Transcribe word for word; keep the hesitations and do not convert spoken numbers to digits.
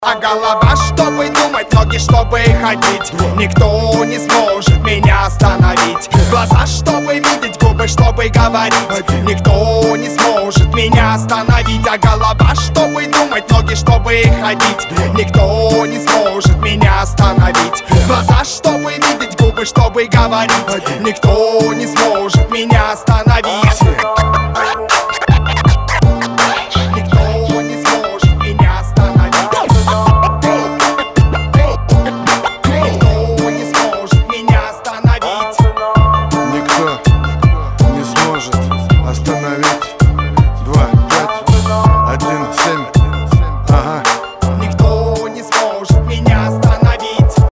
А голова, чтобы думать, ноги, чтобы ходить. Никто не сможет меня остановить. Глаза, чтобы видеть, губы, чтобы говорить. Никто не сможет меня остановить. А голова, чтобы думать, ноги, чтобы ходить. Никто не сможет меня остановить. Глаза, чтобы видеть, губы, чтобы говорить. Никто не сможет меня остановить.